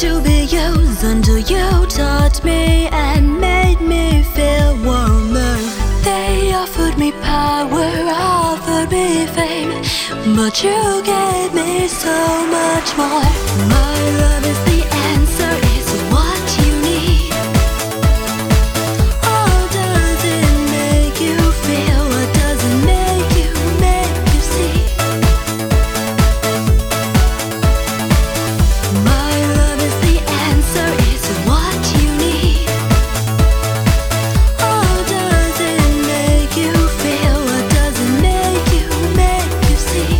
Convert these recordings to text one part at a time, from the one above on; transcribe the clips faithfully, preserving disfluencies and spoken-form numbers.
to be yours until you taught me and made me feel warmer. They offered me power, offered me fame, but you gave me so much more. My love is the answer, is what you need. Oh, does it make you feel? What does it make you, make you see? My love is the answer, is what you need. Oh, does it make you feel? What does it make you, make you see?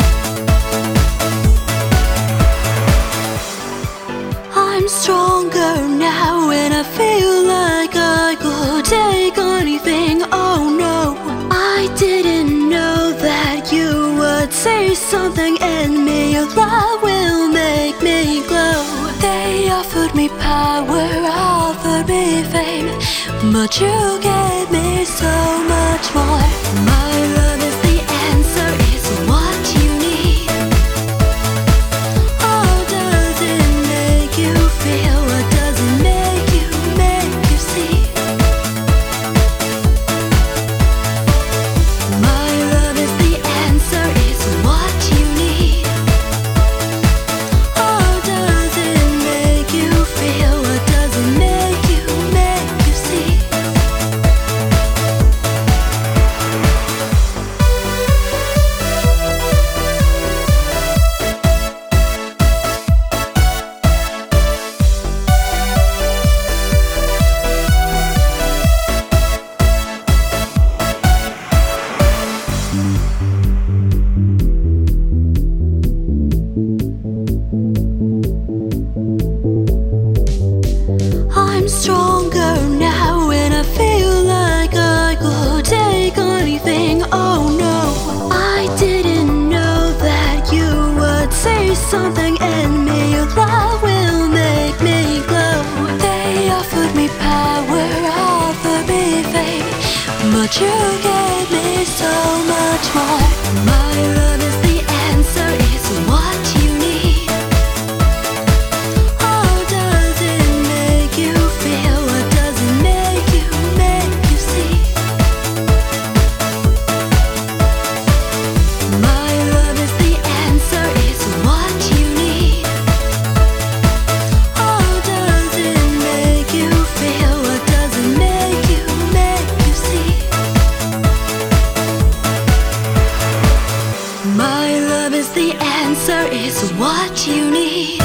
I'm stronger now and I feel like I could take anything. Oh no, I didn't know that you would say something in me. Your love will make me glow. They offered me power, offered me fame, but you gave me so much more. My love is the answer, is what you need. Oh, does it make you feel? What does it make you, make you see? My love is the answer, is what you need. Oh, does it make you feel? What does it make you, make you see? I'm stronger now and I feel like I could take anything. Oh no, I didn't know that you would say something in me. Your love will make me glow. They offered me power, offered me fame, but you gave me so much more. My love is the answer, is what you need. Oh, does it make you feel? What does it make you, make you see? My love is the answer, is what you need. Oh, does it make you feel? What does it make you, make you see? My love is the answer, is what you need.